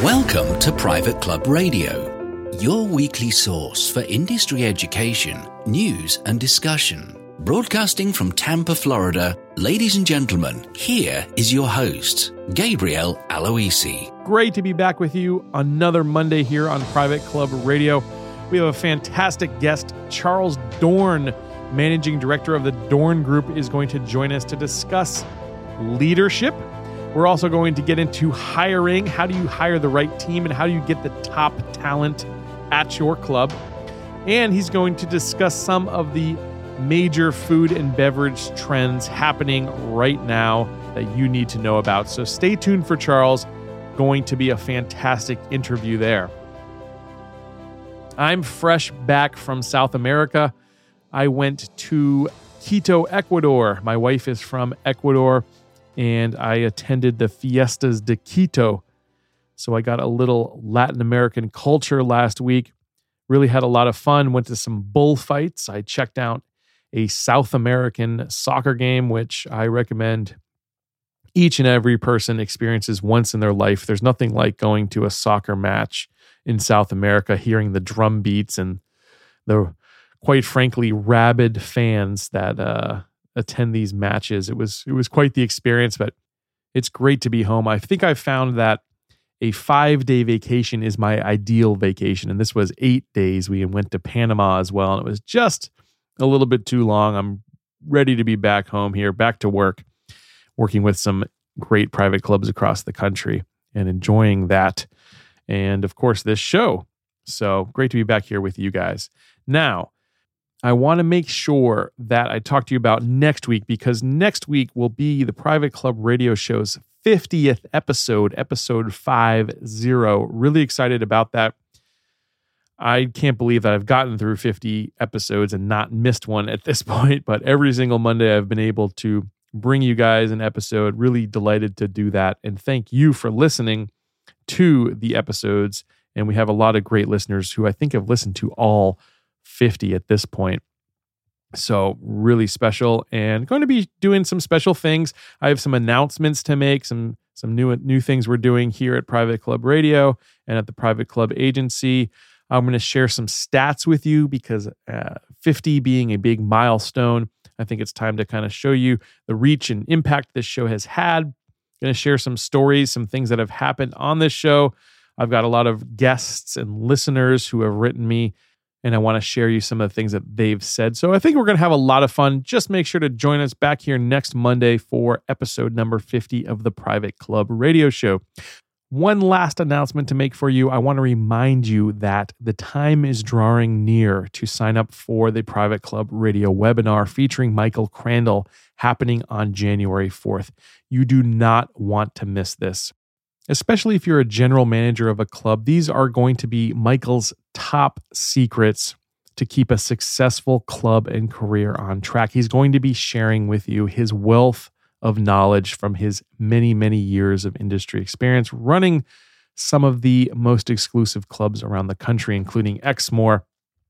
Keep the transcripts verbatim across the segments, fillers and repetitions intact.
Welcome to Private Club Radio, your weekly source for industry education, news and discussion. Broadcasting from Tampa, Florida, ladies and gentlemen, here is your host, Gabriel Aloisi. Great to be back with you another Monday here on Private Club Radio. We have a fantastic guest. Charles Dorn, Managing Director of the Dorn Group, is going to join us to discuss leadership. We're also going to get into hiring. How do you hire the right team and how do you get the top talent at your club? And he's going to discuss some of the major food and beverage trends happening right now that you need to know about. So stay tuned for Charles. Going to be a fantastic interview there. I'm fresh back from South America. I went to Quito, Ecuador. My wife is from Ecuador, and I attended the Fiestas de Quito. So I got a little Latin American culture last week. Really had a lot of fun. Went to some bullfights. I checked out a South American soccer game, which I recommend each and every person experiences once in their life. There's nothing like going to a soccer match in South America, hearing the drum beats and the, quite frankly, rabid fans that uh, attend these matches. It was it was quite the experience, but it's great to be home. I think I found that a five-day vacation is my ideal vacation, and this was eight days. We went to Panama as well, and it was just a little bit too long. I'm ready to be back home here, back to work, working with some great private clubs across the country and enjoying that. And of course, this show. So great to be back here with you guys. Now, I want to make sure that I talk to you about next week, because next week will be the Private Club Radio Show's fiftieth episode, episode five zero. Really excited about that. I can't believe that I've gotten through fifty episodes and not missed one at this point, but every single Monday I've been able to bring you guys an episode. Really delighted to do that. And thank you for listening to the episodes. And we have a lot of great listeners who I think have listened to all fifty at this point. So really special, and going to be doing some special things. I have some announcements to make, some some new new things we're doing here at Private Club Radio and at the Private Club Agency. I'm going to share some stats with you because uh, fifty being a big milestone, I think it's time to kind of show you the reach and impact this show has had. Going to share some stories, some things that have happened on this show. I've got a lot of guests and listeners who have written me, and I want to share you some of the things that they've said. So I think we're going to have a lot of fun. Just make sure to join us back here next Monday for episode number fifty of the Private Club Radio Show. One last announcement to make for you. I want to remind you that the time is drawing near to sign up for the Private Club Radio webinar featuring Michael Crandall happening on January fourth. You do not want to miss this. Especially if you're a general manager of a club, these are going to be Michael's top secrets to keep a successful club and career on track. He's going to be sharing with you his wealth of knowledge from his many, many years of industry experience running some of the most exclusive clubs around the country, including Exmoor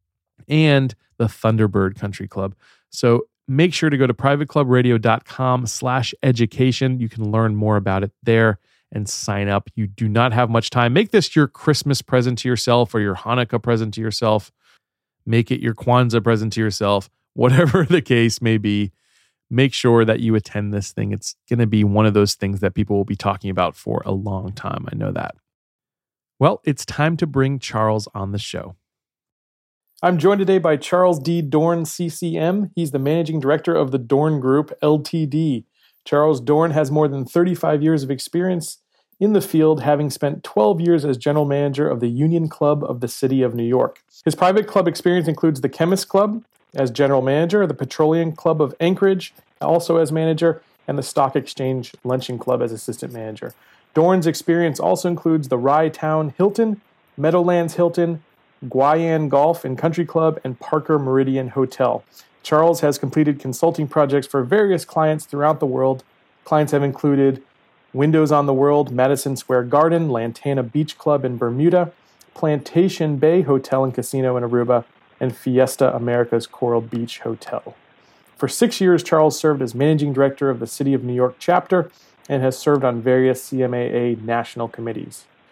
and the Thunderbird Country Club. So make sure to go to privateclubradio.com slash education. You can learn more about it there and sign up. You do not have much time. Make this your Christmas present to yourself or your Hanukkah present to yourself. Make it your Kwanzaa present to yourself. Whatever the case may be, make sure that you attend this thing. It's going to be one of those things that people will be talking about for a long time. I know that. Well, it's time to bring Charles on the show. I'm joined today by Charles D. Dorn, C C M. He's the Managing Director of the Dorn Group, L T D. Charles Dorn has more than thirty-five years of experience in the field, having spent twelve years as General Manager of the Union Club of the City of New York. His private club experience includes the Chemist Club as General Manager, the Petroleum Club of Anchorage also as Manager, and the Stock Exchange Luncheon Club as Assistant Manager. Dorn's experience also includes the Rye Town Hilton, Meadowlands Hilton, Guyan Golf and Country Club, and Parker Meridian Hotel. Charles has completed consulting projects for various clients throughout the world. Clients have included Windows on the World, Madison Square Garden, Lantana Beach Club in Bermuda, Plantation Bay Hotel and Casino in Aruba, and Fiesta America's Coral Beach Hotel. For six years, Charles served as Managing Director of the City of New York chapter and has served on various C M A A national committees.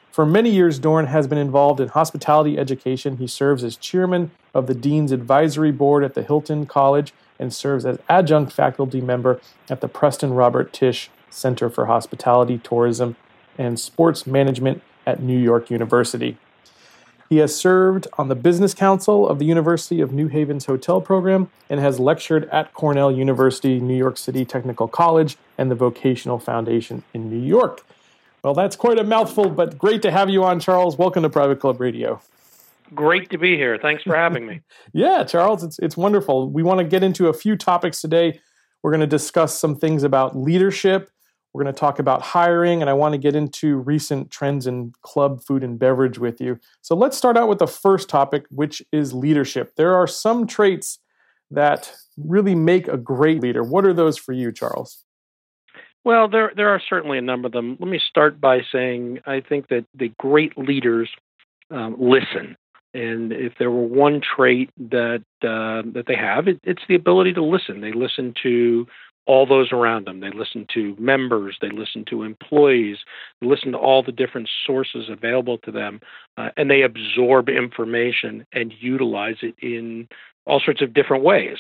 For many years, Dorn has been involved in hospitality education. He serves as chairman of the Dean's Advisory Board at the Hilton College and serves as adjunct faculty member at the Preston Robert Tisch Center for Hospitality, Tourism, and Sports Management at New York University. He has served on the Business Council of the University of New Haven's hotel program and has lectured at Cornell University, New York City Technical College, and the Vocational Foundation in New York. Well, that's quite a mouthful, but great to have you on, Charles. Welcome to Private Club Radio. Great to be here. Thanks for having me. Yeah, Charles, it's it's wonderful. We want to get into a few topics today. We're going to discuss some things about leadership. We're going to talk about hiring, and I want to get into recent trends in club food and beverage with you. So let's start out with the first topic, which is leadership. There are some traits that really make a great leader. What are those for you, Charles? Well, there there are certainly a number of them. Let me start by saying I think that the great leaders um, listen. And if there were one trait that uh, that they have, it, it's the ability to listen. They listen to all those around them. They listen to members. They listen to employees. They listen to all the different sources available to them, uh, and they absorb information and utilize it in all sorts of different ways.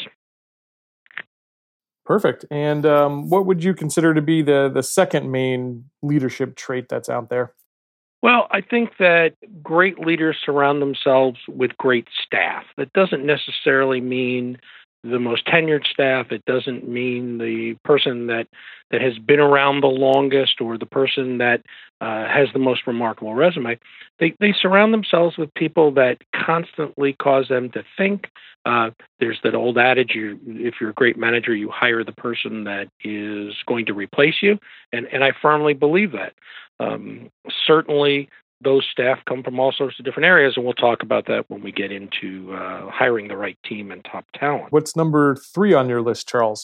Perfect. And um, what would you consider to be the the second main leadership trait that's out there? Well, I think that great leaders surround themselves with great staff. That doesn't necessarily mean the most tenured staff. It doesn't mean the person that, that has been around the longest or the person that uh, has the most remarkable resume. They they surround themselves with people that constantly cause them to think. Uh, there's that old adage, you, if you're a great manager, you hire the person that is going to replace you. And, and I firmly believe that. Um, certainly, those staff come from all sorts of different areas, and we'll talk about that when we get into uh, hiring the right team and top talent. What's number three on your list, Charles?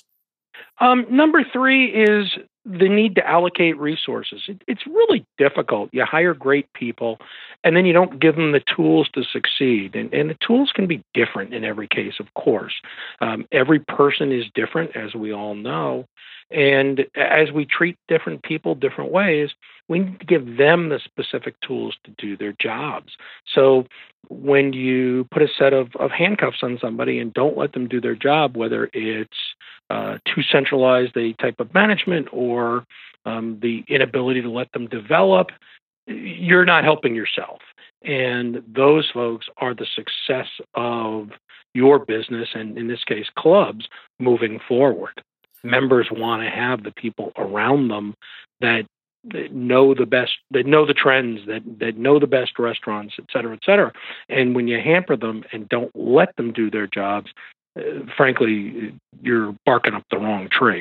Um, number three is the need to allocate resources. It, it's really difficult. You hire great people, and then you don't give them the tools to succeed. And, and the tools can be different in every case, of course. Um, every person is different, as we all know. And as we treat different people different ways, we need to give them the specific tools to do their jobs. So when you put a set of, of handcuffs on somebody and don't let them do their job, whether it's uh, too centralized a type of management or um, the inability to let them develop, you're not helping yourself. And those folks are the success of your business, and in this case, clubs, moving forward. Members want to have the people around them that, that know the best, that know the trends, that, that know the best restaurants, et cetera, et cetera. And when you hamper them and don't let them do their jobs, uh, frankly, you're barking up the wrong tree.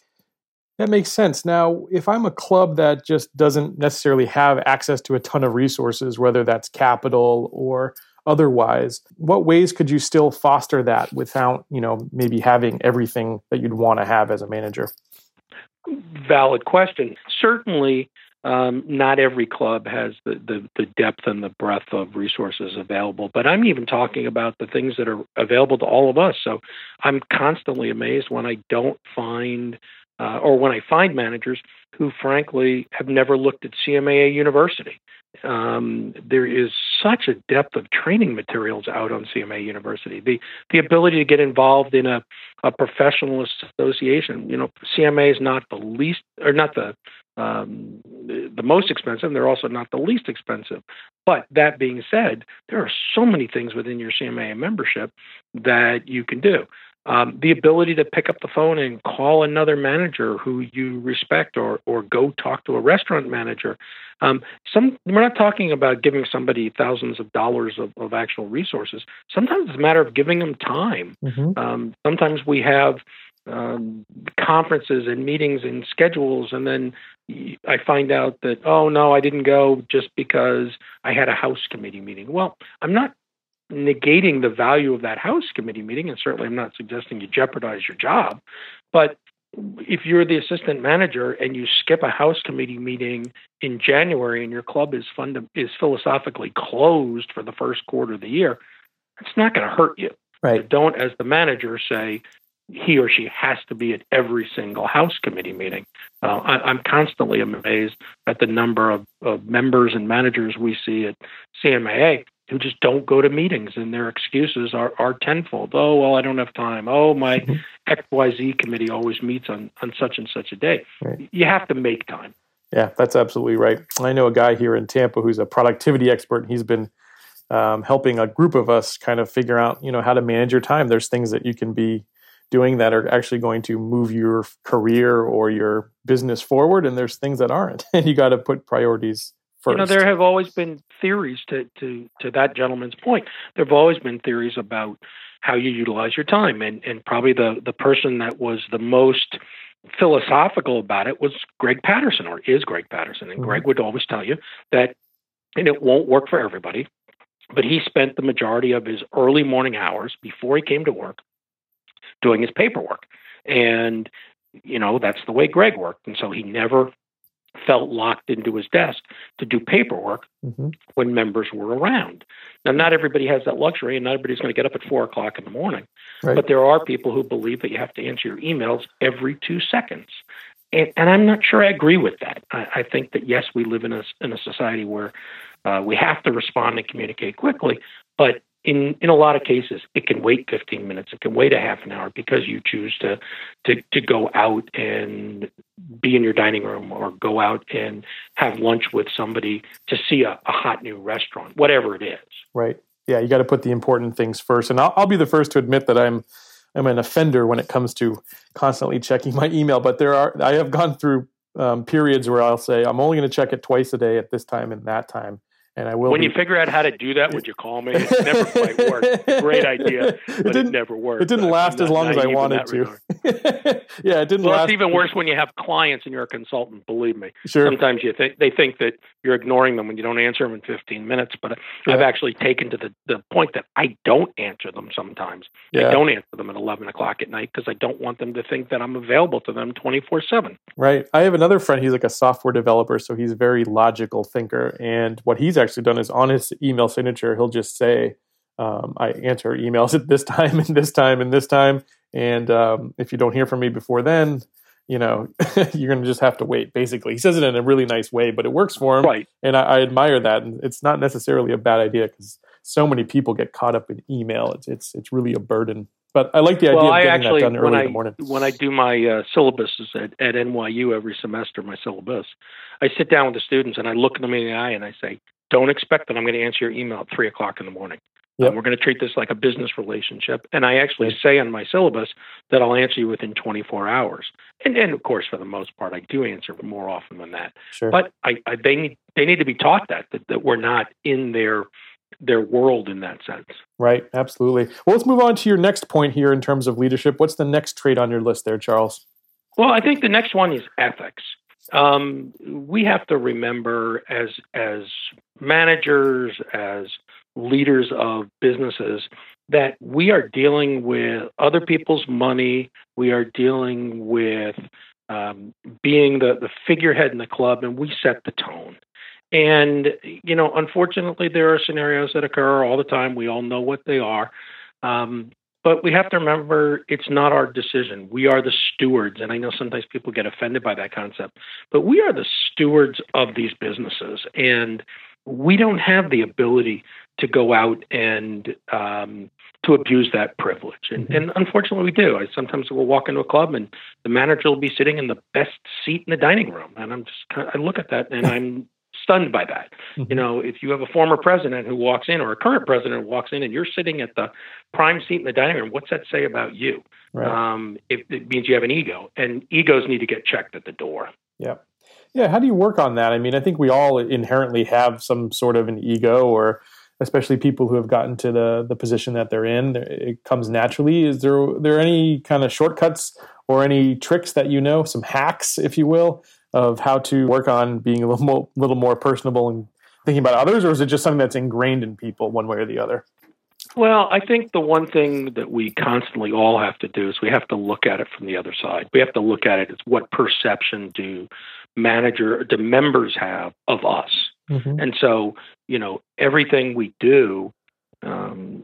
That makes sense. Now, if I'm a club that just doesn't necessarily have access to a ton of resources, whether that's capital or otherwise, what ways could you still foster that without, you know, maybe having everything that you'd want to have as a manager? Valid question. Certainly, um, not every club has the, the, the depth and the breadth of resources available, but I'm even talking about the things that are available to all of us. So I'm constantly amazed when I don't find, uh, or when I find managers who, frankly, have never looked at C M A A University. Um, there is such a depth of training materials out on C M A University. The the ability to get involved in a, a professional association. You know, C M A is not the least, or not the um, the most expensive. They're also not the least expensive. But that being said, there are so many things within your C M A membership that you can do. Um, the ability to pick up the phone and call another manager who you respect, or or go talk to a restaurant manager. Um, some we're not talking about giving somebody thousands of dollars of, of actual resources. Sometimes it's a matter of giving them time. Mm-hmm. Um, sometimes we have um, conferences and meetings and schedules, and then I find out that, oh no, I didn't go just because I had a house committee meeting. Well, I'm not negating the value of that house committee meeting, and certainly I'm not suggesting you jeopardize your job, but if you're the assistant manager and you skip a house committee meeting in January and your club is fund- is philosophically closed for the first quarter of the year, it's not going to hurt you. Right. So don't, as the manager, say, he or she has to be at every single House committee meeting. Uh, I, I'm constantly amazed at the number of, of members and managers we see at C M A A who just don't go to meetings, and their excuses are, are tenfold. Oh, well, I don't have time. Oh, my mm-hmm. X Y Z committee always meets on, on such and such a day. Right. You have to make time. Yeah, that's absolutely right. I know a guy here in Tampa who's a productivity expert. He's been um, helping a group of us kind of figure out, you know, how to manage your time. There's things that you can be doing that are actually going to move your career or your business forward, and there's things that aren't. And you got to put priorities first. You know, there have always been theories to, to, to that gentleman's point. There have always been theories about how you utilize your time. And, and probably the, the person that was the most philosophical about it was Greg Patterson, or is Greg Patterson. And mm-hmm. Greg would always tell you that, and it won't work for everybody, but he spent the majority of his early morning hours before he came to work doing his paperwork. And, you know, that's the way Greg worked. And so he never felt locked into his desk to do paperwork mm-hmm. when members were around. Now, not everybody has that luxury, and not everybody's going to get up at four o'clock in the morning. Right. But there are people who believe that you have to answer your emails every two seconds. And, and I'm not sure I agree with that. I, I think that, yes, we live in a, in a society where uh, we have to respond and communicate quickly, but In in a lot of cases, it can wait fifteen minutes. It can wait a half an hour because you choose to to to go out and be in your dining room, or go out and have lunch with somebody to see a, a hot new restaurant, whatever it is. Right. Yeah, you got to put the important things first. And I'll, I'll be the first to admit that I'm I'm an offender when it comes to constantly checking my email. But there are I have gone through um, periods where I'll say I'm only going to check it twice a day at this time and that time. And I will. When be... you figure out how to do that, would you call me? It never quite worked. Great idea, but it, it never worked. It didn't last as long as I wanted to. Yeah, it didn't well, last. Well, it's even worse when you have clients and you're a consultant, believe me. Sure. Sometimes you think they think that you're ignoring them when you don't answer them in fifteen minutes. But yeah. I've actually taken to the, the point that I don't answer them sometimes. Yeah. I don't answer them at eleven o'clock at night because I don't want them to think that I'm available to them twenty-four seven. Right. I have another friend. He's like a software developer, so he's a very logical thinker. And what he's actually done is on his email signature, he'll just say, um, I answer emails at this time and this time and this time. And um, if you don't hear from me before then, you know, you're going to just have to wait, basically. He says it in a really nice way, but it works for him. Right. And I, I admire that. And it's not necessarily a bad idea because so many people get caught up in email. It's it's, it's really a burden. But I like the idea well, of getting I actually, that done early I, in the morning. When I do my uh, syllabuses at, at N Y U every semester, my syllabus, I sit down with the students and I look them in the eye and I say, don't expect that I'm going to answer your email at three o'clock in the morning. Yep. Um, we're going to treat this like a business relationship. And I actually yep. say on my syllabus that I'll answer you within twenty-four hours. And, and of course, for the most part, I do answer more often than that. Sure. But I, I, they need they need to be taught that, that that we're not in their their world in that sense. Right. Absolutely. Well, let's move on to your next point here in terms of leadership. What's the next trait on your list there, Charles? Well, I think the next one is ethics. Um, we have to remember as as managers, as leaders of businesses, that we are dealing with other people's money. We are dealing with um, being the, the figurehead in the club, and we set the tone. And, you know, unfortunately, there are scenarios that occur all the time. We all know what they are. Um, but we have to remember it's not our decision. We are the stewards. And I know sometimes people get offended by that concept, but we are the stewards of these businesses. And we don't have the ability to go out and um, to abuse that privilege. And, and unfortunately, we do. I sometimes will walk into a club and the manager will be sitting in the best seat in the dining room. And I'm just kind of, I look at that and I'm stunned by that. Mm-hmm. You know, if you have a former president who walks in or a current president who walks in and you're sitting at the prime seat in the dining room, what's that say about you? Right. Um, it, it means you have an ego, and egos need to get checked at the door. Yeah. Yeah. How do you work on that? I mean, I think we all inherently have some sort of an ego, or especially people who have gotten to the, the position that they're in. It comes naturally. Is there, there any kind of shortcuts or any tricks that you know, some hacks, if you will, of how to work on being a little more, little more personable and thinking about others, or is it just something that's ingrained in people one way or the other? Well, I think the one thing that we constantly all have to do is we have to look at it from the other side. We have to look at it as what perception do manager, do members have of us? Mm-hmm. And so, you know, everything we do, um,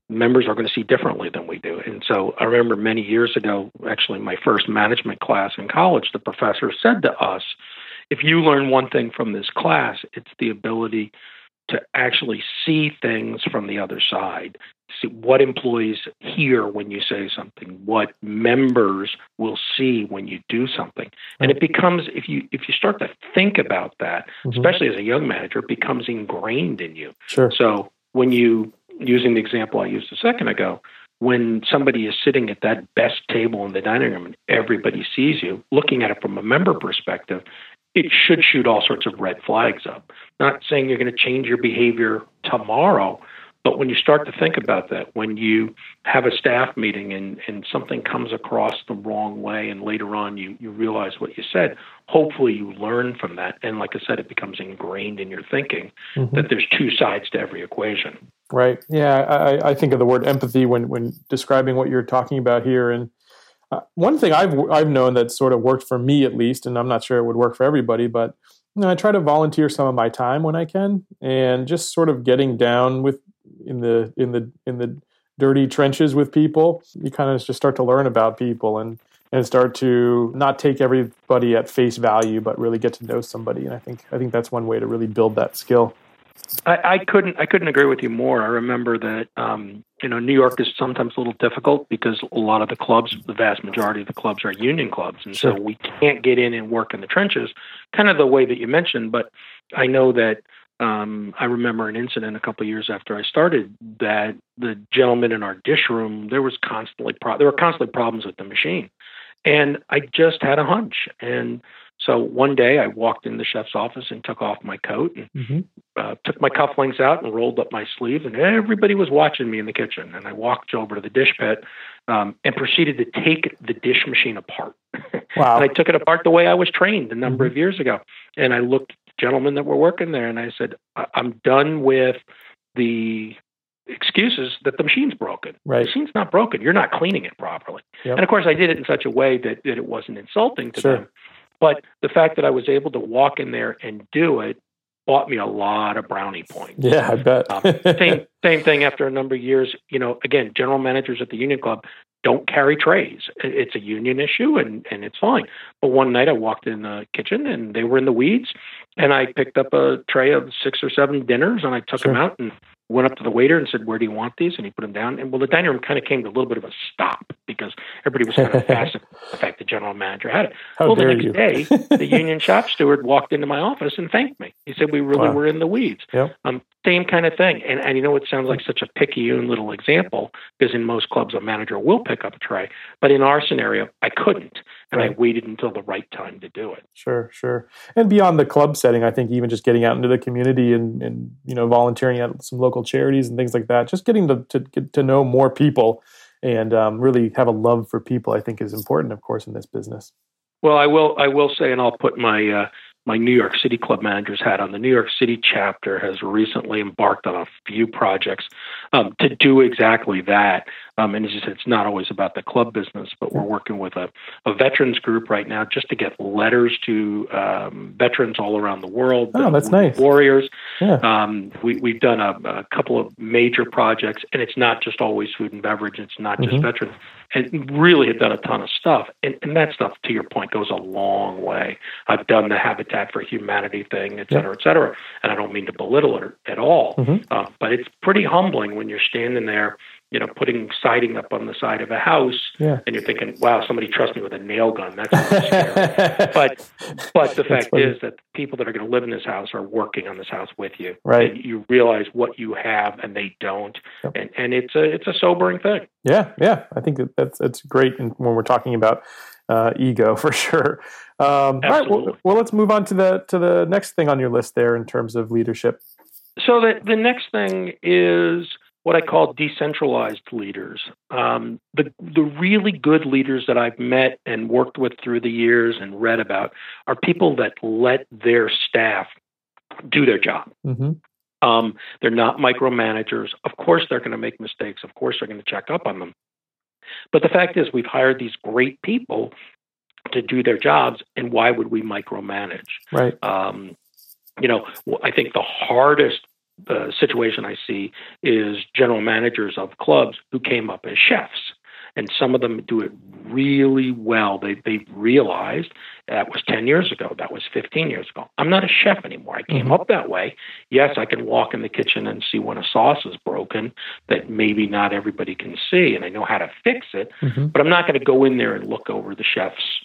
members are going to see differently than we do. And so I remember many years ago, actually my first management class in college, the professor said to us, if you learn one thing from this class, it's the ability to actually see things from the other side, see what employees hear when you say something, what members will see when you do something. And it becomes, if you if you start to think about that, mm-hmm. especially as a young manager, it becomes ingrained in you. Sure. So when you, using the example I used a second ago, when somebody is sitting at that best table in the dining room and everybody sees you, looking at it from a member perspective, it should shoot all sorts of red flags up. Not saying you're going to change your behavior tomorrow, but when you start to think about that, when you have a staff meeting and, and something comes across the wrong way and later on you, you realize what you said, hopefully you learn from that. And like I said, it becomes ingrained in your thinking mm-hmm. that there's two sides to every equation. Right. Yeah, I, I think of the word empathy when, when describing what you're talking about here. And Uh, one thing I've I've known that sort of worked for me at least, and I'm not sure it would work for everybody, but you know, I try to volunteer some of my time when I can, and just sort of getting down with in the in the in the dirty trenches with people. You kind of just start to learn about people and and start to not take everybody at face value, but really get to know somebody. And I think I think that's one way to really build that skill. I, I couldn't I couldn't agree with you more. I remember that um, you know New York is sometimes a little difficult because a lot of the clubs, the vast majority of the clubs are union clubs, and sure. so we can't get in and work in the trenches, kind of the way that you mentioned. But I know that um, I remember an incident a couple of years after I started that the gentleman in our dish room, there was constantly pro- there were constantly problems with the machine, and I just had a hunch. And so one day I walked in the chef's office and took off my coat and mm-hmm. uh, took my cufflinks out and rolled up my sleeve, and everybody was watching me in the kitchen. And I walked over to the dish pit um, and proceeded to take the dish machine apart. Wow. And I took it apart the way I was trained a number mm-hmm. of years ago. And I looked at the gentlemen that were working there and I said, I- I'm done with the excuses that the machine's broken. Right. The machine's not broken. You're not cleaning it properly. Yep. And of course I did it in such a way that, that it wasn't insulting to sure. them. But the fact that I was able to walk in there and do it bought me a lot of brownie points. Yeah, I bet. um, same same thing after a number of years. You know, again, general managers at the union club don't carry trays. It's a union issue, and, and it's fine. But one night I walked in the kitchen, and they were in the weeds, and I picked up a tray of six or seven dinners, and I took sure. them out and went up to the waiter and said, where do you want these? And he put them down. And well, the dining room kind of came to a little bit of a stop because everybody was kind of fascinated with the fact the general manager had it. How well, the dare next you. day, the union shop steward walked into my office and thanked me. He said, we really wow. were in the weeds. Yep. Um, same kind of thing. And, and you know, it sounds like such a picayune little example because in most clubs, a manager will pick up a tray. But in our scenario, I couldn't. And right. I waited until the right time to do it. Sure, sure. And beyond the club setting, I think even just getting out into the community and, and you know, volunteering at some local charities and things like that, just getting to, to get to know more people and um, really have a love for people, I think is important, of course, in this business. Well, I will I will say, and I'll put my uh, my New York City club manager's hat on. The New York City chapter has recently embarked on a few projects um, to do exactly that. Um, and as you said, it's not always about the club business, but we're working with a, a veterans group right now just to get letters to um, veterans all around the world. Oh, that's nice. Warriors. Yeah. Um, we, we've done a, a couple of major projects, and it's not just always food and beverage. It's not just mm-hmm. veterans. And really have done a ton of stuff. And, and that stuff, to your point, goes a long way. I've done the Habitat for Humanity thing, et cetera, et cetera. And I don't mean to belittle it at all. Mm-hmm. Uh, but it's pretty humbling when you're standing there, you know, putting siding up on the side of a house, yeah. and you're thinking, wow, somebody trusts me with a nail gun. That's not scary. But but the fact is that the people that are going to live in this house are working on this house with you. Right. And you realize what you have and they don't. Yep. And and it's a it's a sobering thing. Yeah, yeah. I think that that's that's great when we're talking about uh, ego for sure. Um, all right, well, well, let's move on to the to the next thing on your list there in terms of leadership. So the the next thing is what I call decentralized leaders. Um, the the really good leaders that I've met and worked with through the years and read about are people that let their staff do their job. Mm-hmm. Um, they're not micromanagers. Of course, they're going to make mistakes. Of course, they're going to check up on them. But the fact is, we've hired these great people to do their jobs, and why would we micromanage? Right. Um, you know, I think the hardest uh, situation I see is general managers of clubs who came up as chefs. And some of them do it really well. They they realized that was ten years ago. That was fifteen years ago. I'm not a chef anymore. I came up that way. Yes, I can walk in the kitchen and see when a sauce is broken that maybe not everybody can see, and I know how to fix it. Mm-hmm. But I'm not going to go in there and look over the chef's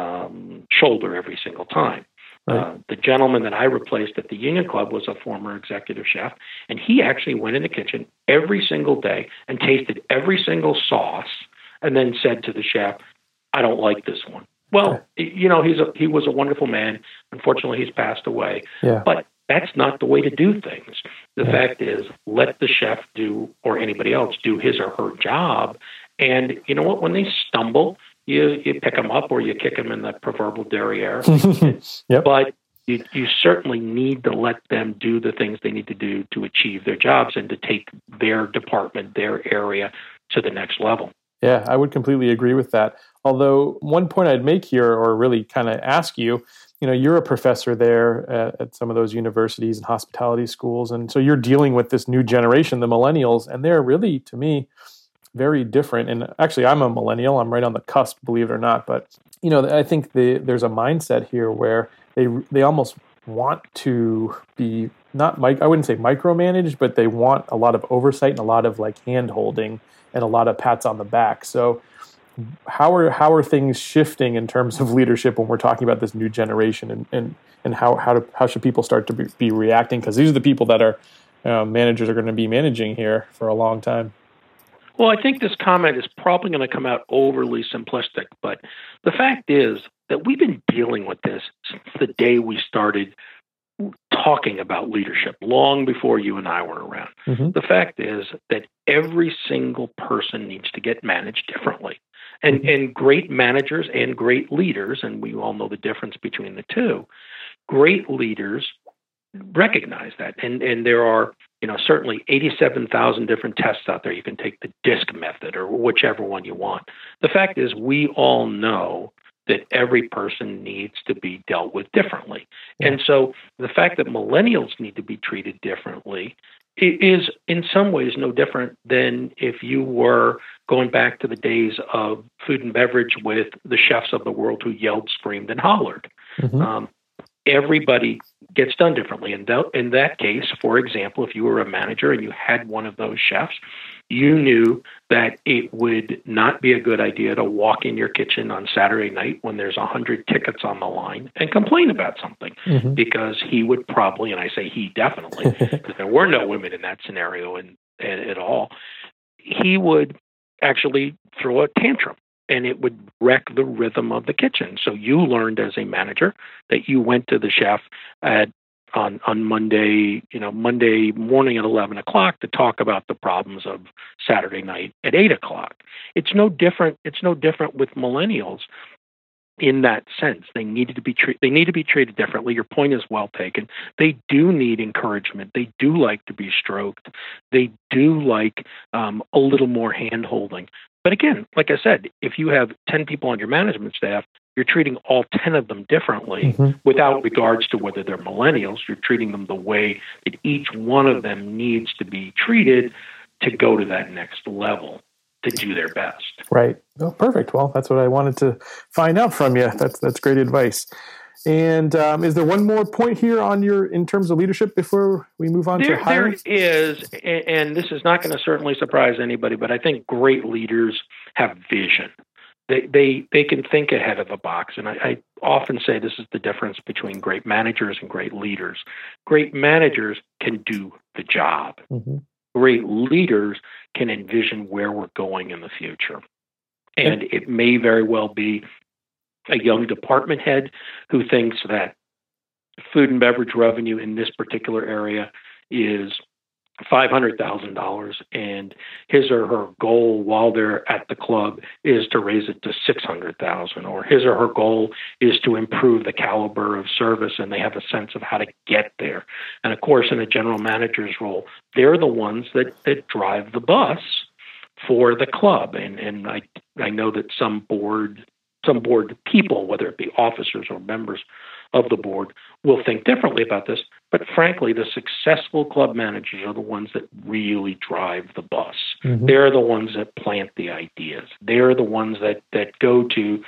um, shoulder every single time. Right. Uh, the gentleman that I replaced at the Union Club was a former executive chef, and he actually went in the kitchen every single day and tasted every single sauce and then said to the chef, I don't like this one. Well, okay. you know, he's a, he was a wonderful man. Unfortunately, he's passed away. Yeah. But that's not the way to do things. The yeah. fact is, let the chef do, or anybody else, do his or her job. And you know what? When they stumble, you, you pick them up or you kick them in the proverbial derriere. yep. But you, you certainly need to let them do the things they need to do to achieve their jobs and to take their department, their area to the next level. Yeah, I would completely agree with that. Although one point I'd make here, or really kind of ask you, you know, you're a professor there at, at some of those universities and hospitality schools. And so you're dealing with this new generation, the millennials, and they're really, to me, very different. And actually, I'm a millennial. I'm right on the cusp, believe it or not. But, you know, I think the, there's a mindset here where they they almost want to be not, mic- I wouldn't say micromanaged, but they want a lot of oversight and a lot of like hand-holding and a lot of pats on the back. So how are how are things shifting in terms of leadership when we're talking about this new generation, and and, and how how, to, how should people start to be, be reacting? Because these are the people that are uh, managers are going to be managing here for a long time. Well, I think this comment is probably going to come out overly simplistic, but the fact is that we've been dealing with this since the day we started talking about leadership, long before you and I were around. Mm-hmm. The fact is that every single person needs to get managed differently. And, mm-hmm. and great managers and great leaders, and we all know the difference between the two, great leaders recognize that. And, and there are, you know, certainly eighty-seven thousand different tests out there. You can take the DISC method or whichever one you want. The fact is we all know that every person needs to be dealt with differently. Yeah. And so the fact that millennials need to be treated differently is in some ways no different than if you were going back to the days of food and beverage with the chefs of the world who yelled, screamed, and hollered. Mm-hmm. Um, everybody gets done differently. In that, in that case, for example, if you were a manager and you had one of those chefs, you knew that it would not be a good idea to walk in your kitchen on Saturday night when there's a hundred tickets on the line and complain about something, mm-hmm. because he would probably, and I say he definitely, because there were no women in that scenario in, in, at all, he would actually throw a tantrum. And it would wreck the rhythm of the kitchen. So you learned as a manager that you went to the chef at on on Monday, you know, Monday morning at eleven o'clock to talk about the problems of Saturday night at eight o'clock. It's no different. It's no different with millennials in that sense. They needed to be treated. They need to be treated differently. Your point is well taken. They do need encouragement. They do like to be stroked. They do like um, a little more hand-holding. But again, like I said, if you have ten people on your management staff, you're treating all ten of them differently, mm-hmm. without regards to whether they're millennials. You're treating them the way that each one of them needs to be treated to go to that next level, to do their best. Right. Oh, perfect. Well, that's what I wanted to find out from you. That's that's great advice. And um, is there one more point here on your in terms of leadership before we move on there, to hiring? There is, and this is not going to certainly surprise anybody, but I think great leaders have vision. They they they can think ahead of the box, and I, I often say this is the difference between great managers and great leaders. Great managers can do the job. Mm-hmm. Great leaders can envision where we're going in the future, and it may very well be a young department head who thinks that food and beverage revenue in this particular area is five hundred thousand dollars, and his or her goal while they're at the club is to raise it to six hundred thousand dollars, or his or her goal is to improve the caliber of service, and they have a sense of how to get there. And of course, in a general manager's role, they're the ones that, that drive the bus for the club. And, and I, I know that some board some board people, whether it be officers or members of the board, will think differently about this. But frankly, the successful club managers are the ones that really drive the bus. Mm-hmm. They're the ones that plant the ideas. They're the ones that, that go to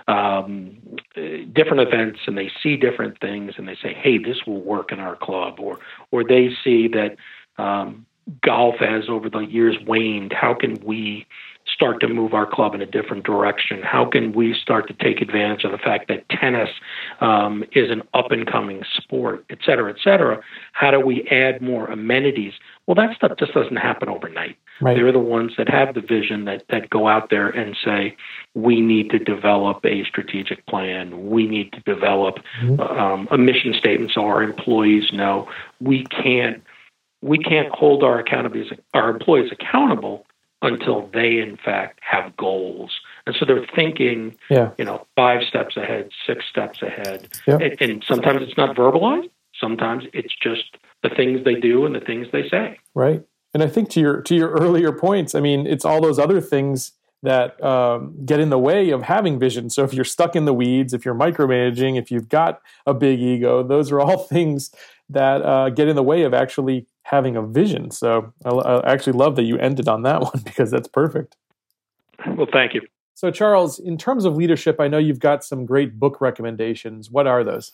um, different events and they see different things and they say, hey, this will work in our club. Or, or they see that um, golf has over the years waned. How can we start to move our club in a different direction? How can we start to take advantage of the fact that tennis um, is an up-and-coming sport, et cetera, et cetera? How do we add more amenities? Well, that stuff just doesn't happen overnight. Right. They're the ones that have the vision that, that go out there and say, we need to develop a strategic plan. We need to develop mm-hmm. um, a mission statement so our employees know we can't we can't hold our accountability, our employees accountable until they, in fact, have goals. And so they're thinking, yeah. you know, five steps ahead, six steps ahead. Yep. And, and sometimes it's not verbalized. Sometimes it's just the things they do and the things they say. Right. And I think to your to your earlier points, I mean, it's all those other things that um, get in the way of having vision. So if you're stuck in the weeds, if you're micromanaging, if you've got a big ego, those are all things that uh, get in the way of actually having a vision. So I, I actually love that you ended on that one because that's perfect. Well, thank you. So Charles, in terms of leadership, I know you've got some great book recommendations. What are those?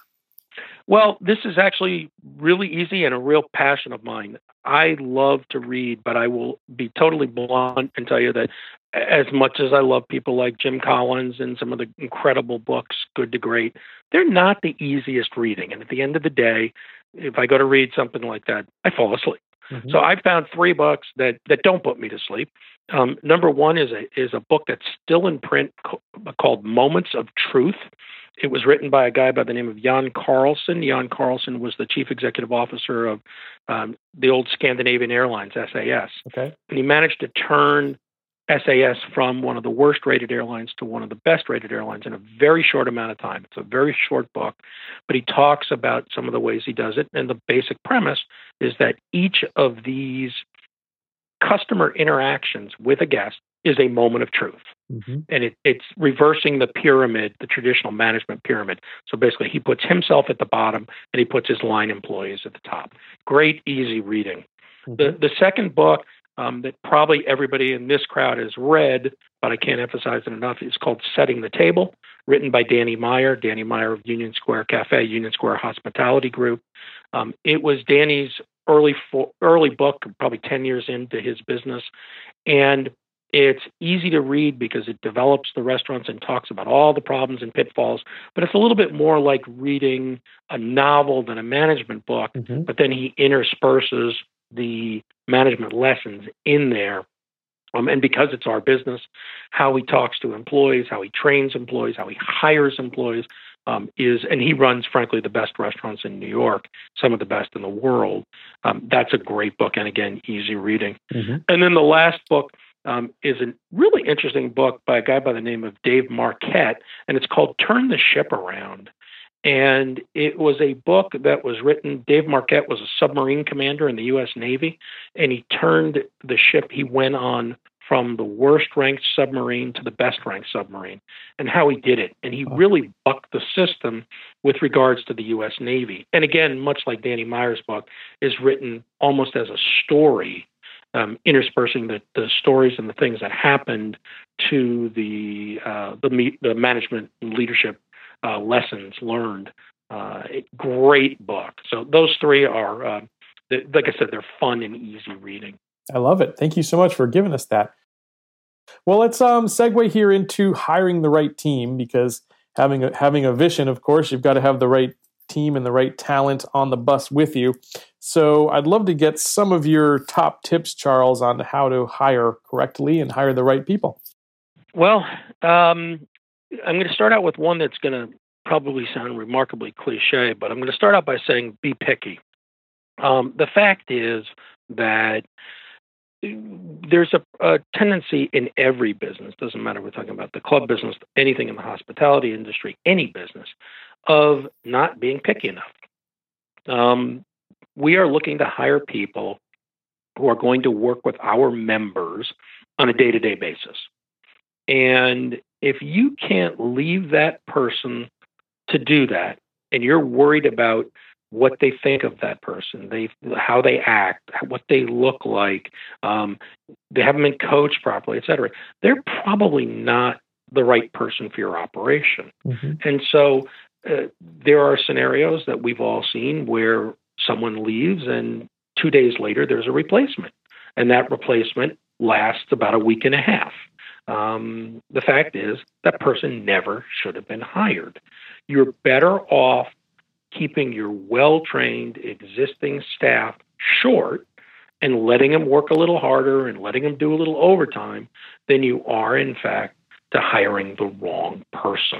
Well, this is actually really easy and a real passion of mine. I love to read, but I will be totally blunt and tell you that as much as I love people like Jim Collins and some of the incredible books, Good to Great, they're not the easiest reading. And at the end of the day, if I go to read something like that, I fall asleep. Mm-hmm. So I found three books that, that don't put me to sleep. Um, number one is a is a book that's still in print co- called Moments of Truth. It was written by a guy by the name of Jan Carlson. Jan Carlson was the chief executive officer of um, the old Scandinavian Airlines, S A S. Okay. And he managed to turn S A S from one of the worst-rated airlines to one of the best-rated airlines in a very short amount of time. It's a very short book, but he talks about some of the ways he does it. And the basic premise is that each of these customer interactions with a guest is a moment of truth. Mm-hmm. And it, it's reversing the pyramid, the traditional management pyramid. So basically, he puts himself at the bottom and he puts his line employees at the top. Great, easy reading. Mm-hmm. The, the second book um, that probably everybody in this crowd has read, but I can't emphasize it enough, is called Setting the Table, written by Danny Meyer, Danny Meyer of Union Square Cafe, Union Square Hospitality Group. Um, it was Danny's early fo- early book, probably ten years into his business. And it's easy to read because it develops the restaurants and talks about all the problems and pitfalls, but it's a little bit more like reading a novel than a management book, mm-hmm. but then he intersperses the management lessons in there. Um, and because it's our business, how he talks to employees, how he trains employees, how he hires employees, um, is, and he runs, frankly, the best restaurants in New York, some of the best in the world. Um, that's a great book, and again, easy reading. Mm-hmm. And then the last book um, is a really interesting book by a guy by the name of Dave Marquette, and it's called Turn the Ship Around. And it was a book that was written, Dave Marquette was a submarine commander in the U S Navy, and he turned the ship he went on from the worst-ranked submarine to the best-ranked submarine, and how he did it. And he really bucked the system with regards to the U S Navy. And again, much like Danny Meyer's book, is written almost as a story, um, interspersing the, the stories and the things that happened to the uh, the, the management and leadership uh, lessons learned. Uh, great book. So those three are, uh, like I said, they're fun and easy reading. I love it. Thank you so much for giving us that. Well, let's um, segue here into hiring the right team, because having a, having a vision, of course, you've got to have the right team and the right talent on the bus with you. So I'd love to get some of your top tips, Charles, on how to hire correctly and hire the right people. Well, um, I'm going to start out with one that's going to probably sound remarkably cliche, but I'm going to start out by saying be picky. Um, the fact is that there's a, a tendency in every business, doesn't matter if we're talking about the club business, anything in the hospitality industry, any business, of not being picky enough. Um, we are looking to hire people who are going to work with our members on a day-to-day basis. And if you can't leave that person to do that, and you're worried about what they think of that person, they how they act, what they look like, um, they haven't been coached properly, et cetera, they're probably not the right person for your operation. Mm-hmm. And so uh, there are scenarios that we've all seen where someone leaves and two days later there's a replacement. And that replacement lasts about a week and a half. Um, the fact is that person never should have been hired. You're better off keeping your well-trained existing staff short and letting them work a little harder and letting them do a little overtime than you are, in fact, to hiring the wrong person.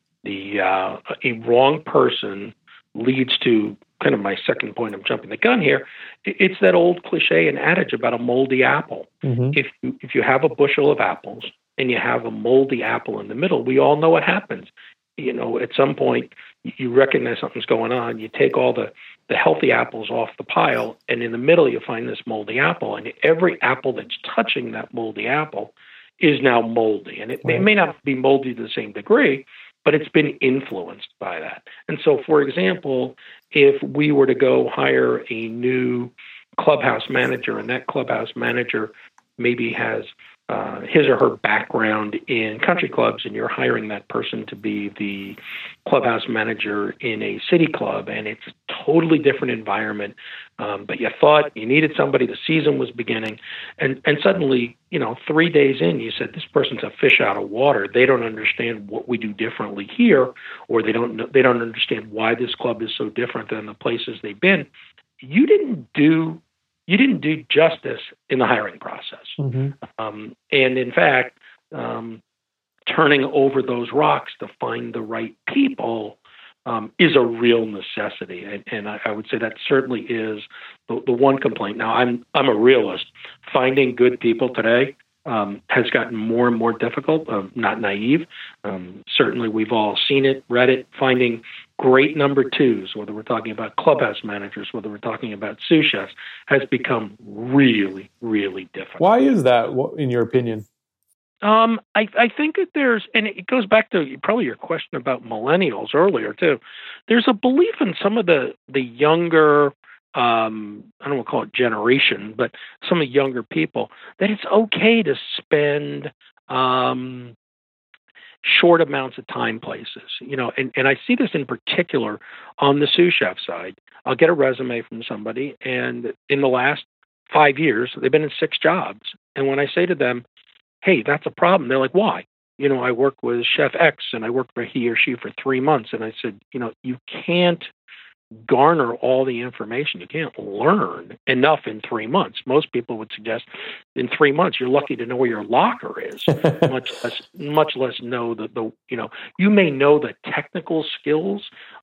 The uh, a wrong person leads to kind of my second point. I'm jumping the gun here. It's that old cliche and adage about a moldy apple. Mm-hmm. If you, if you have a bushel of apples and you have a moldy apple in the middle, we all know what happens. You know, at some point, you recognize something's going on. You take all the, the healthy apples off the pile, and in the middle, you find this moldy apple. And every apple that's touching that moldy apple is now moldy. And it, right. it may not be moldy to the same degree, but it's been influenced by that. And so, for example, if we were to go hire a new clubhouse manager, and that clubhouse manager maybe has uh, his or her background in country clubs, and you're hiring that person to be the clubhouse manager in a city club, and it's a totally different environment, um, but you thought you needed somebody, the season was beginning, and, and suddenly, you know, three days in, you said, this person's a fish out of water. They don't understand what we do differently here, or they don't know, they don't understand why this club is so different than the places they've been. You didn't do You didn't do justice in the hiring process. Mm-hmm. Um, and in fact, um, turning over those rocks to find the right people um, is a real necessity. And, and I, I would say that certainly is the, the one complaint. Now, I'm I'm a realist. Finding good people today um, has gotten more and more difficult. I'm not naive. Um, certainly, we've all seen it, read it. Finding great number twos, whether we're talking about clubhouse managers, whether we're talking about sous chefs, has become really, really difficult. Why is that, in your opinion? Um, I, I think that there's, and it goes back to probably your question about millennials earlier too. There's a belief in some of the the younger, um, I don't want to call it generation, but some of the younger people, that it's okay to spend um, short amounts of time places, you know, and, and I see this in particular on the sous chef side. I'll get a resume from somebody, and in the last five years, they've been in six jobs. And when I say to them, hey, that's a problem, they're like, why? You know, I work with Chef X, and I worked for he or she for three months. And I said, you know, you can't garner all the information. You can't learn enough in three months. Most people would suggest in three months, you're lucky to know where your locker is, much less, much less know the, the, you know, you may know the technical skills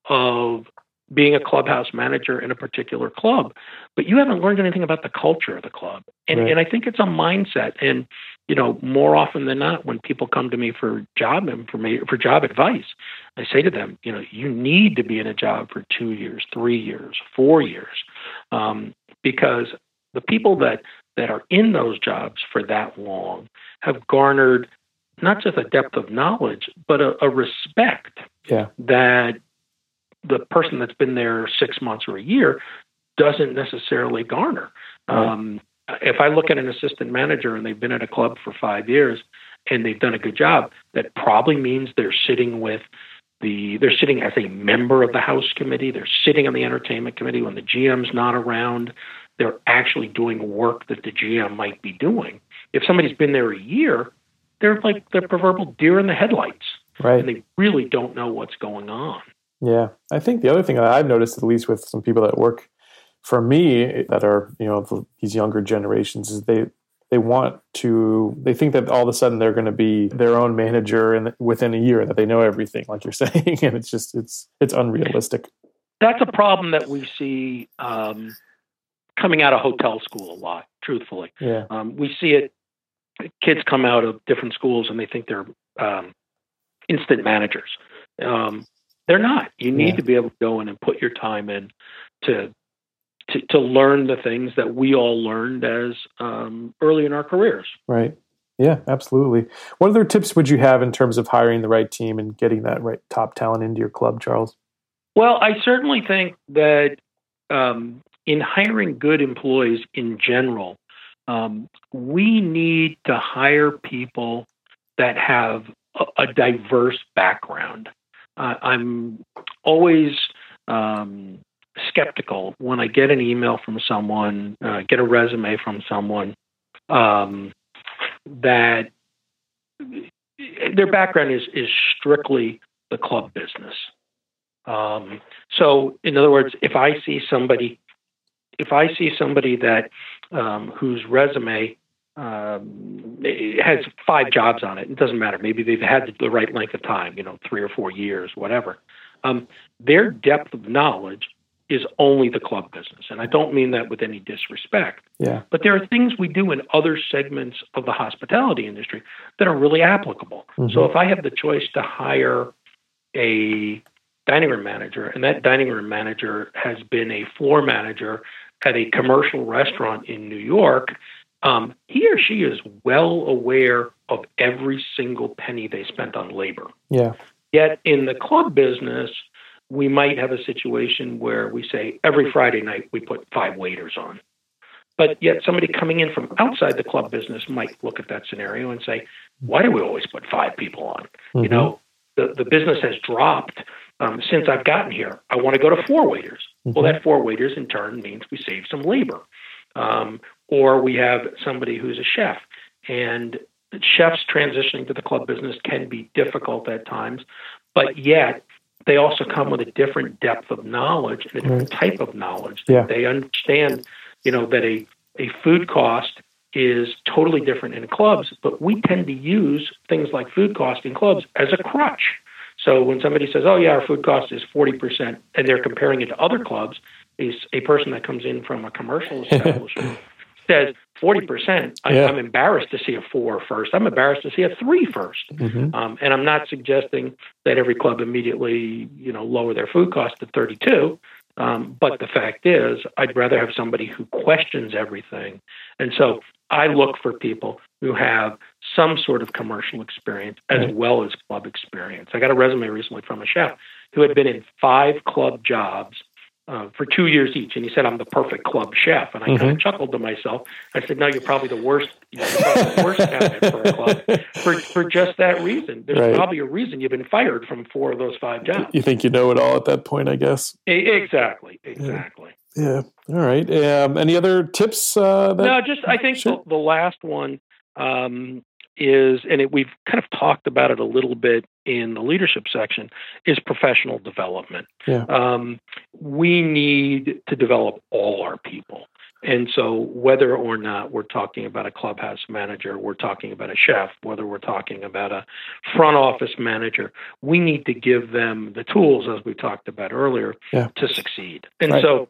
of being a clubhouse manager in a particular club, but you haven't learned anything about the culture of the club. And, right. and I think it's a mindset. And, you know, more often than not, when people come to me for job information, for job advice, I say to them, you know, you need to be in a job for two years, three years, four years, um, because the people that, that are in those jobs for that long have garnered not just a depth of knowledge, but a, a respect yeah. that the person that's been there six months or a year doesn't necessarily garner. Right. Um, if I look at an assistant manager and they've been at a club for five years and they've done a good job, that probably means they're sitting with the, they're sitting as a member of the house committee. They're sitting on the entertainment committee when the G M's not around. They're actually doing work that the G M might be doing. If somebody's been there a year, they're like the proverbial deer in the headlights. Right. And they really don't know what's going on. Yeah. I think the other thing that I've noticed, at least with some people that work for me that are, you know, these younger generations, is they, they want to, they think that all of a sudden they're going to be their own manager and within a year, that they know everything, like you're saying. And it's just, it's, it's unrealistic. That's a problem that we see um, coming out of hotel school a lot, truthfully. Yeah. Um, we see it, kids come out of different schools and they think they're um, instant managers. Um, they're not. You need yeah. to be able to go in and put your time in to, to, to learn the things that we all learned as um, early in our careers. Right. Yeah, absolutely. What other tips would you have in terms of hiring the right team and getting that right top talent into your club, Charles? Well, I certainly think that um, in hiring good employees in general, um, we need to hire people that have a, a diverse background. Uh, I'm always um, skeptical when I get an email from someone, uh, get a resume from someone, um, that their background is, is strictly the club business. Um, so, in other words, if I see somebody, if I see somebody that um, whose resume um, has five jobs on it, it doesn't matter. Maybe they've had the right length of time, you know, three or four years, whatever. Um, their depth of knowledge is only the club business, and I don't mean that with any disrespect. Yeah. But there are things we do in other segments of the hospitality industry that are really applicable. Mm-hmm. So, if I have the choice to hire a dining room manager, and that dining room manager has been a floor manager at a commercial restaurant in New York, um, he or she is well aware of every single penny they spent on labor. Yeah. Yet in the club business, we might have a situation where we say every Friday night we put five waiters on. But yet somebody coming in from outside the club business might look at that scenario and say, why do we always put five people on? Mm-hmm. You know, the, the business has dropped Um, since I've gotten here. I want to go to four waiters. Mm-hmm. Well, that four waiters in turn means we save some labor. Um, or we have somebody who's a chef. And chefs transitioning to the club business can be difficult at times, but yet they also come with a different depth of knowledge and a different right. type of knowledge. Yeah. They understand, you know, that a, a food cost is totally different in clubs, but we tend to use things like food cost in clubs as a crutch. So when somebody says, oh, yeah, our food cost is forty percent, and they're comparing it to other clubs, is a person that comes in from a commercial establishment says forty percent, I, yeah. I'm embarrassed to see a four first. I'm embarrassed to see a three first. Mm-hmm. Um, and I'm not suggesting that every club immediately, you know, lower their food cost to thirty-two. Um, but the fact is, I'd rather have somebody who questions everything. And so I look for people who have some sort of commercial experience as right. well as club experience. I got a resume recently from a chef who had been in five club jobs uh, for two years each. And he said, I'm the perfect club chef. And I mm-hmm. kind of chuckled to myself. I said, no, you're probably the worst, you're probably the worst candidate for a club for, for just that reason. There's right. probably a reason you've been fired from four of those five jobs. You think you know it all at that point, I guess. Exactly. Exactly. Yeah. yeah. All right. Um, any other tips? Uh, that... No, just I think sure. the, the last one um, is, and it, we've kind of talked about it a little bit in the leadership section, is professional development. Yeah. Um, we need to develop all our people. And so whether or not we're talking about a clubhouse manager, we're talking about a chef, whether we're talking about a front office manager, we need to give them the tools, as we talked about earlier, yeah. to succeed. And right. so,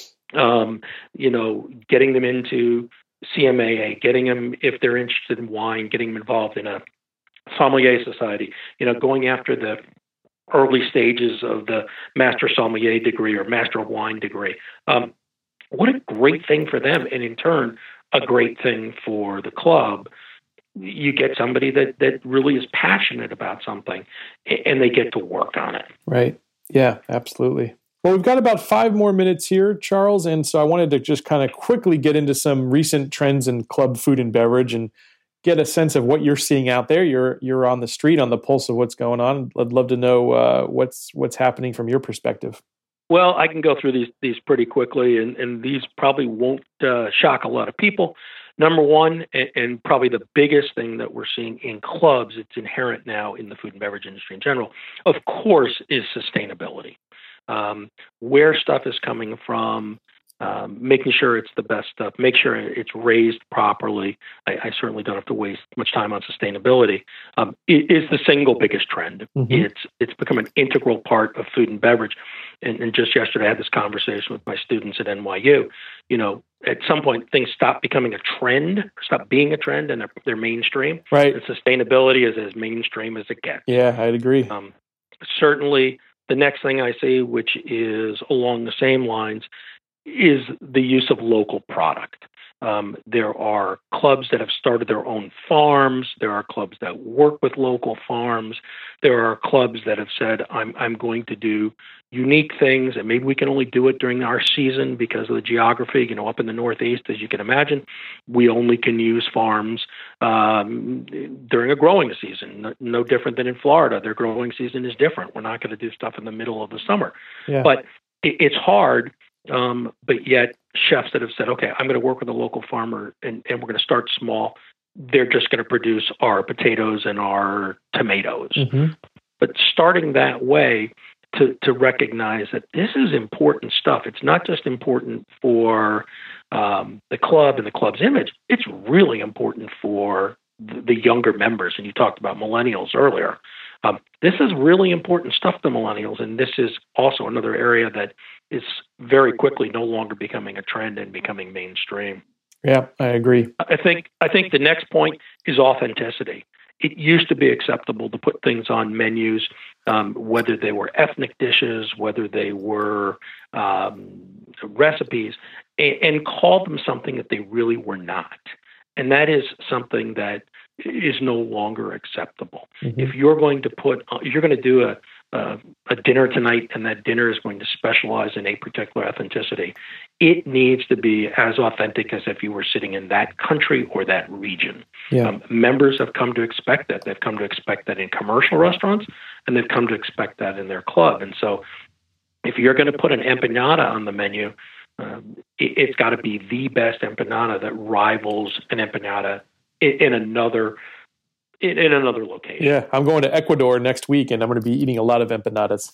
um, you know, getting them into C M A A, getting them, if they're interested in wine, getting them involved in a sommelier society, you know, going after the early stages of the master sommelier degree or master of wine degree. Um, What a great thing for them, and in turn, a great thing for the club. You get somebody that, that really is passionate about something, and they get to work on it. Right. Yeah, absolutely. Well, we've got about five more minutes here, Charles, and so I wanted to just kind of quickly get into some recent trends in club food and beverage and get a sense of what you're seeing out there. You're you're on the street, on the pulse of what's going on. I'd love to know uh, what's what's happening from your perspective. Well, I can go through these these pretty quickly, and, and these probably won't uh, shock a lot of people. Number one, and, and probably the biggest thing that we're seeing in clubs, it's inherent now in the food and beverage industry in general, of course, is sustainability. Um, where stuff is coming from, um, making sure it's the best stuff, make sure it's raised properly. I, I certainly don't have to waste much time on sustainability. Um, it is the single biggest trend. Mm-hmm. It's it's become an integral part of food and beverage. And, and just yesterday, I had this conversation with my students at N Y U. You know, at some point, things stop becoming a trend, or stop being a trend, and they're, they're mainstream. Right. And sustainability is as mainstream as it gets. Yeah, I'd agree. Um, certainly, the next thing I see, which is along the same lines, is the use of local product. Um, there are clubs that have started their own farms. There are clubs that work with local farms. There are clubs that have said, I'm, I'm going to do unique things, and maybe we can only do it during our season because of the geography. You know, up in the Northeast, as you can imagine, we only can use farms um, during a growing season. No, no different than in Florida. Their growing season is different. We're not going to do stuff in the middle of the summer. Yeah. But it, it's hard, um, but yet chefs that have said, okay, I'm going to work with a local farmer, and, and we're going to start small. They're just going to produce our potatoes and our tomatoes. Mm-hmm. But starting that way, to, to recognize that this is important stuff. It's not just important for um, the club and the club's image. It's really important for the, the younger members. And you talked about millennials earlier. Um, this is really important stuff to millennials. And this is also another area that is very quickly no longer becoming a trend and becoming mainstream. Yeah, I agree. I think I think the next point is authenticity. It used to be acceptable to put things on menus, um, whether they were ethnic dishes, whether they were um, recipes, and, and call them something that they really were not. And that is something that is no longer acceptable. Mm-hmm. If you're going to put, if you're going to do a, a a dinner tonight, and that dinner is going to specialize in a particular authenticity, it needs to be as authentic as if you were sitting in that country or that region. Yeah. Um, members have come to expect that. They've come to expect that in commercial restaurants, and they've come to expect that in their club. And so if you're going to put an empanada on the menu, um, it, it's got to be the best empanada that rivals an empanada in, in another In, in another location. Yeah, I'm going to Ecuador next week, and I'm going to be eating a lot of empanadas.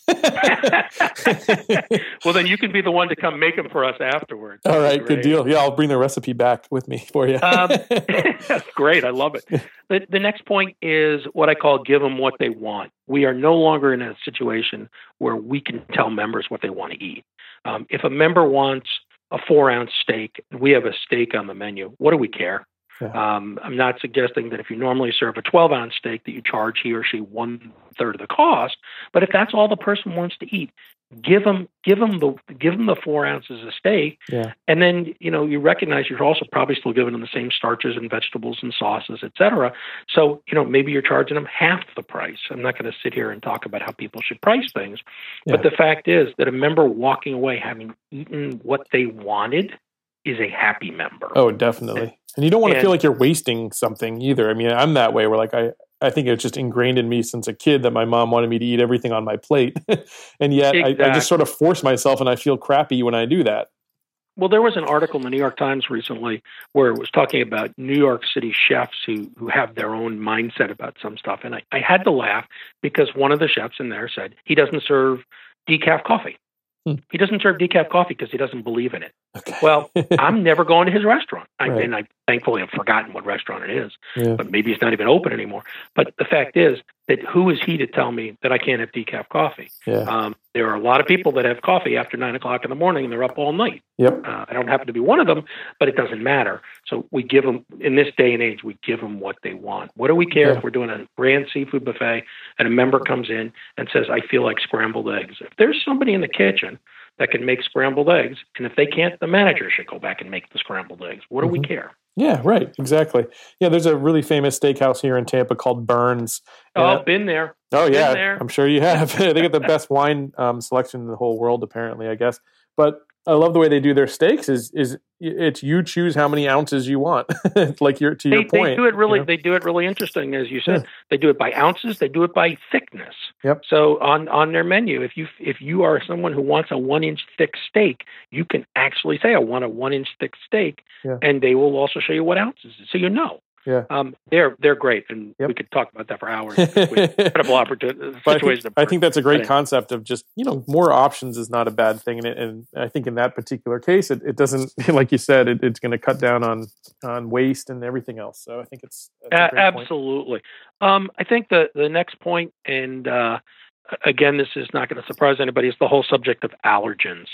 Well, then you can be the one to come make them for us afterwards. All right, good deal. Yeah, I'll bring the recipe back with me for you. um, that's great. I love it. The, the next point is what I call give them what they want. We are no longer in a situation where we can tell members what they want to eat. Um, if a member wants a four-ounce steak, we have a steak on the menu. What do we care? Yeah. Um, I'm not suggesting that if you normally serve a twelve-ounce steak that you charge he or she one-third of the cost, but if that's all the person wants to eat, give them give them the give them the four ounces of steak, yeah. and then you know you recognize you're also probably still giving them the same starches and vegetables and sauces, et cetera. So you know maybe you're charging them half the price. I'm not going to sit here and talk about how people should price things, Yeah. but the fact is that a member walking away having eaten what they wanted is a happy member. Oh, definitely. And you don't want to And- feel like you're wasting something either. I mean, I'm that way where like I, I think it's just ingrained in me since a kid that my mom wanted me to eat everything on my plate. And yet Exactly. I, I just sort of force myself, and I feel crappy when I do that. Well, there was an article in the New York Times recently where it was talking about New York City chefs who, who have their own mindset about some stuff. And I, I had to laugh because one of the chefs in there said he doesn't serve decaf coffee. Hmm. He doesn't serve decaf coffee because he doesn't believe in it. Okay. Well, I'm never going to his restaurant. I, Right. And I thankfully have forgotten what restaurant it is, Yeah. but maybe it's not even open anymore. But the fact is that who is he to tell me that I can't have decaf coffee? Yeah. Um, there are a lot of people that have coffee after nine o'clock in the morning and they're up all night. Yep. Uh, I don't happen to be one of them, but it doesn't matter. So we give them, in this day and age, we give them what they want. What do we care Yeah. if we're doing a grand seafood buffet and a member comes in and says, I feel like scrambled eggs? If there's somebody in the kitchen that can make scrambled eggs, and if they can't, the manager should go back and make the scrambled eggs. What do Mm-hmm. we care? Yeah, right. Exactly. Yeah, there's a really famous steakhouse here in Tampa called Burns. Oh, And, uh, been there. Oh Been yeah, there. I'm sure you have. They get the best wine um, selection in the whole world, apparently, I guess. But I love the way they do their steaks. Is is it's you choose how many ounces you want, like your to They, your point. they do it really. you know? They do it really interesting, as you said. Yeah. They do it by ounces. They do it by thickness. Yep. So on on their menu, if you if you are someone who wants a one inch thick steak, you can actually say I want a one inch thick steak, Yeah. and they will also show you what ounces, so you know. Yeah. Um, they're they're great, and Yep. we could talk about that for hours. Incredible opportunity. But I Situation. think, I think that's a great Anyway. concept of just, you know, more options is not a bad thing. And, it, and I think in that particular case, it, it doesn't, like you said, it, it's going to cut down on, on waste and everything else. So I think it's that's a A- great point. absolutely. Um, I think the the next point, and uh, again, this is not going to surprise anybody, is the whole subject of allergens.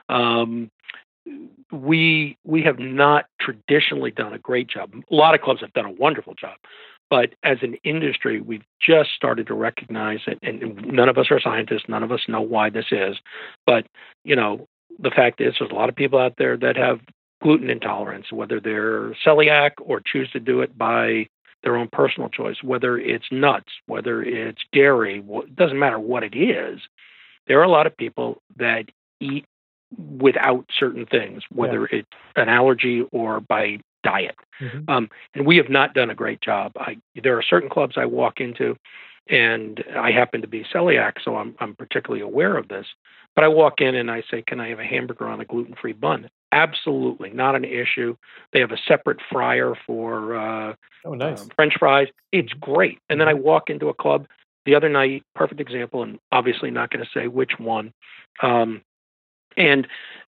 Um, we we have not traditionally done a great job. A lot of clubs have done a wonderful job, but as an industry, we've just started to recognize it. And none of us are scientists. None of us know why this is. But you know, the fact is, there's a lot of people out there that have gluten intolerance, whether they're celiac or choose to do it by their own personal choice, whether it's nuts, whether it's dairy, it doesn't matter what it is. There are a lot of people that eat without certain things, whether yeah. it's an allergy or by diet. Mm-hmm. Um, and we have not done a great job. I, there are certain clubs I walk into, and I happen to be celiac, so I'm, I'm particularly aware of this. But I walk in and I say, can I have a hamburger on a gluten-free bun? Absolutely, not an issue. They have a separate fryer for uh, oh, nice. um, French fries. It's great. And then I walk into a club the other night, perfect example, and obviously not going to say which one. Um, and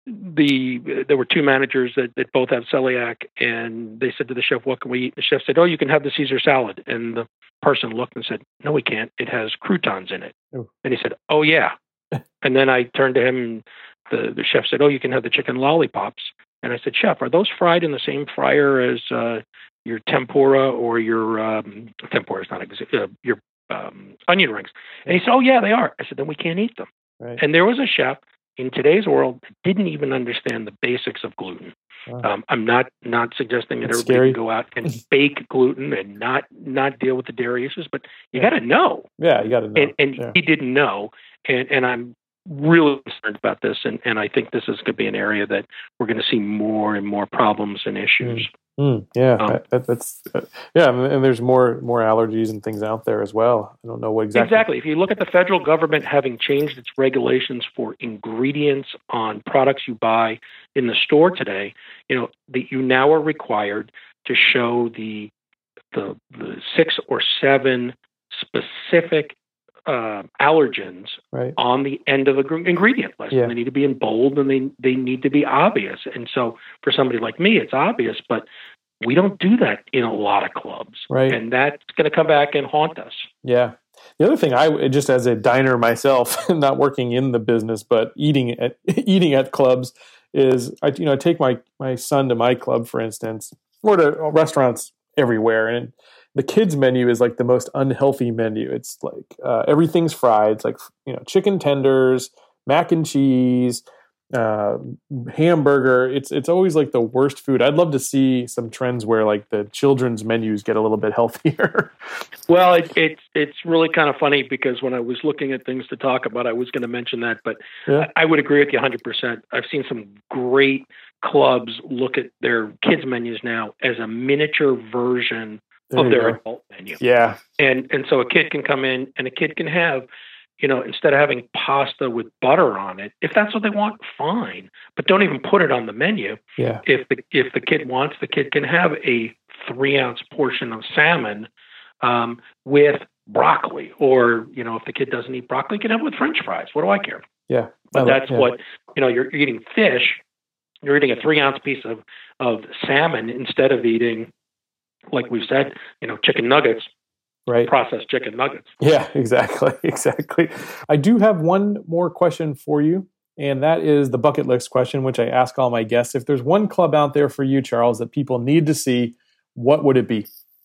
the there were two managers that, that both have celiac, and they said to the chef, what can we eat? The chef said, oh, you can have the Caesar salad. And the person looked and said, no, we can't. It has croutons in it. Ooh. And he said, oh, yeah. And then I turned to him, and the, the chef said, oh, you can have the chicken lollipops. And I said, chef, are those fried in the same fryer as uh, your tempura or your um, tempura is not exa- uh, your um, onion rings? And he said, oh, yeah, they are. I said, then we can't eat them. Right. And there was a chef in today's world that didn't even understand the basics of gluten. Wow. Um, I'm not not suggesting that That's everybody scary. can go out and bake gluten and not not deal with the dairy issues, but you yeah. got to know. Yeah, you got to know. And, and yeah. he didn't know, and, and I'm really concerned about this, and, and I think this is going to be an area that we're going to see more and more problems and issues. Mm. Mm, yeah, um, that, that's uh, yeah, and there's more more allergies and things out there as well. I don't know what exactly. Exactly. If you look at the federal government having changed its regulations for ingredients on products you buy in the store today, you know, that you now are required to show the the, the six or seven specific uh, allergens right. on the end of the ingredient list. Yeah. They need to be in bold, and they they need to be obvious. And so for somebody like me, it's obvious, but we don't do that in a lot of clubs. Right. And that's going to come back and haunt us. Yeah. The other thing, I just as a diner myself, not working in the business, but eating at eating at clubs, is I you know I take my my son to my club, for instance, or to restaurants everywhere, and the kids menu is like the most unhealthy menu. It's like uh, everything's fried. It's like, you know, chicken tenders, mac and cheese, uh, hamburger. It's it's always like the worst food. I'd love to see some trends where like the children's menus get a little bit healthier. Well, it, it's it's really kind of funny because when I was looking at things to talk about, I was going to mention that, but yeah. I, I would agree with you one hundred percent. I've seen some great clubs look at their kids' menus now as a miniature version There of their go. adult menu. Yeah. And and so a kid can come in and a kid can have, you know, instead of having pasta with butter on it, if that's what they want, fine. But don't even put it on the menu. Yeah. If the if the kid wants, the kid can have a three ounce portion of salmon um, with broccoli. Or, you know, if the kid doesn't eat broccoli, he can have it with French fries. What do I care? Yeah. But like, that's yeah. what, you know, you're eating fish, you're eating a three ounce piece of, of salmon instead of eating, like we've said, you know, chicken nuggets, right? Processed chicken nuggets. Yeah, exactly, exactly. I do have one more question for you, and that is the bucket list question, which I ask all my guests. If there's one club out there for you, Charles, that people need to see, what would it be?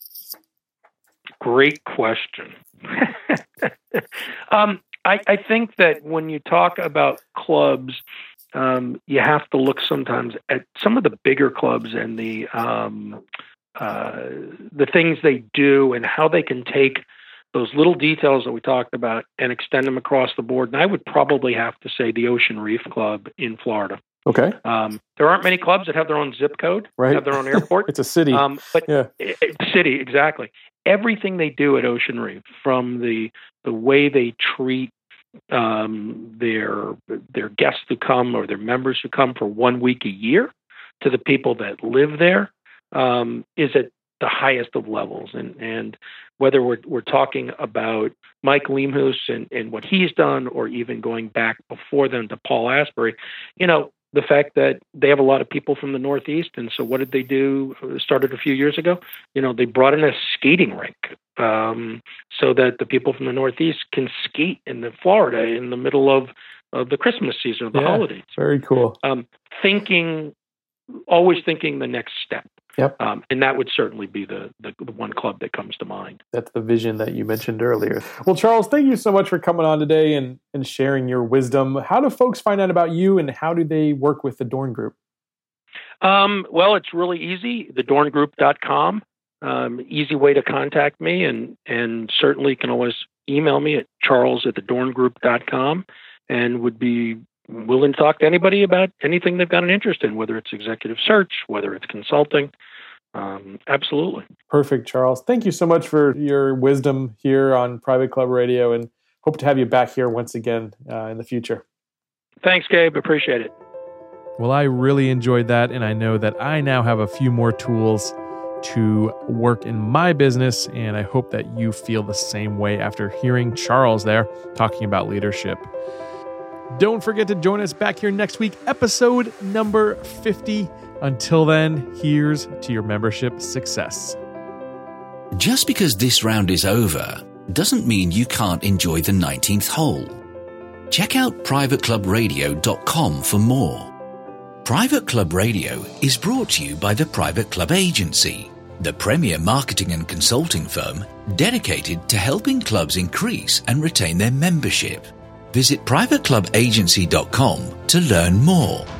Great question. um, I, I think that when you talk about clubs, um, you have to look sometimes at some of the bigger clubs and the um, Uh, the things they do and how they can take those little details that we talked about and extend them across the board. And I would probably have to say the Ocean Reef Club in Florida. Okay. Um, there aren't many clubs that have their own zip code, right. have their own airport. It's a city. Um, but yeah. it, it, city, exactly. Everything they do at Ocean Reef, from the the way they treat um, their their guests who come or their members who come for one week a year to the people that live there, Um, is at the highest of levels. And, and whether we're, we're talking about Mike Leemhoos and, and what he's done, or even going back before then to Paul Asbury, you know, the fact that they have a lot of people from the Northeast. And so what did they do? Started a few years ago. You know, they brought in a skating rink um, so that the people from the Northeast can skate in the Florida in the middle of, of the Christmas season, of the yeah, holidays. Very cool. Um, thinking, always thinking the next step. Yep. Um, and that would certainly be the, the the one club that comes to mind. That's the vision that you mentioned earlier. Well, Charles, thank you so much for coming on today and, and sharing your wisdom. How do folks find out about you, and how do they work with the Dorn Group? Um, well, it's really easy, the dorn group dot com. Um, easy way to contact me, and, and certainly you can always email me at charles at the dorn group dot com, and would be willing to talk to anybody about anything they've got an interest in, whether it's executive search, whether it's consulting. Um, absolutely. Perfect, Charles. Thank you so much for your wisdom here on Private Club Radio, and hope to have you back here once again uh, in the future. Thanks, Gabe. Appreciate it. Well, I really enjoyed that, and I know that I now have a few more tools to work in my business, and I hope that you feel the same way after hearing Charles there talking about leadership. Don't forget to join us back here next week, episode number fifty. Until then, here's to your membership success. Just because this round is over doesn't mean you can't enjoy the nineteenth hole. Check out private club radio dot com for more. Private Club Radio is brought to you by the Private Club Agency, the premier marketing and consulting firm dedicated to helping clubs increase and retain their membership. Visit private club agency dot com to learn more.